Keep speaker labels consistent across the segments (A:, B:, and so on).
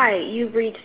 A: Hi, you've reached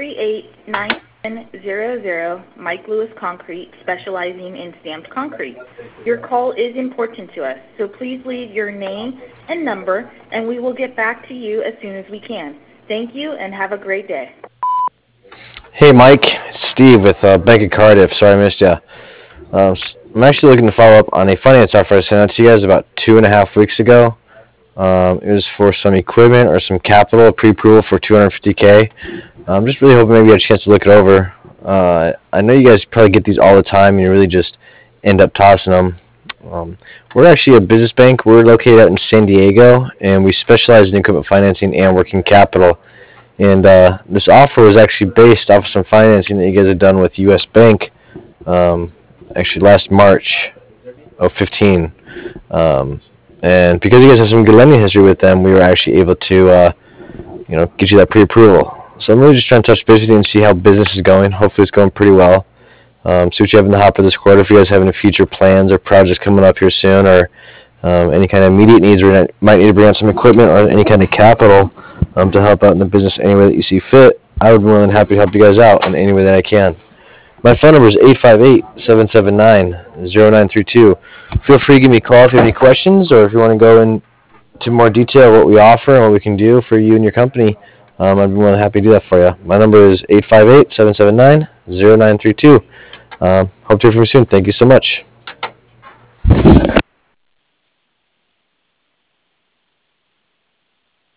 A: 738-9700 Mike Lewis Concrete, specializing in stamped concrete. Your call is important to us, so please leave your name and number, and we will get back to you as soon as we can. Thank you, and have a great day.
B: Hey Mike, it's Steve with Bank of Cardiff. Sorry I missed you. I'm actually looking to follow up on a finance offer I sent out to you guys about 2.5 weeks ago. It was for some equipment or some capital pre-approval for 250K. I'm just really hoping maybe you had a chance to look it over. I know you guys probably get these all the time and you really just end up tossing them. We're actually a business bank. We're located out in San Diego, and we specialize in equipment financing and working capital. And this offer was actually based off of some financing that you guys had done with U.S. Bank, actually last March of 15. And because you guys have some good lending history with them, we were actually able to, get you that pre-approval. So I'm really just trying to touch base with you and see how business is going. Hopefully it's going pretty well. See what you have in the hopper this quarter. If you guys have any future plans or projects coming up here soon, or any kind of immediate needs, or might need to bring on some equipment or any kind of capital to help out in the business any way that you see fit, I would be more than happy to help you guys out in any way that I can. My phone number is 858-779-0932. Feel free to give me a call if you have any questions, or if you want to go into more detail what we offer and what we can do for you and your company. I'd be more than happy to do that for you. My number is 858-779-0932. Hope to hear from you soon. Thank you so much.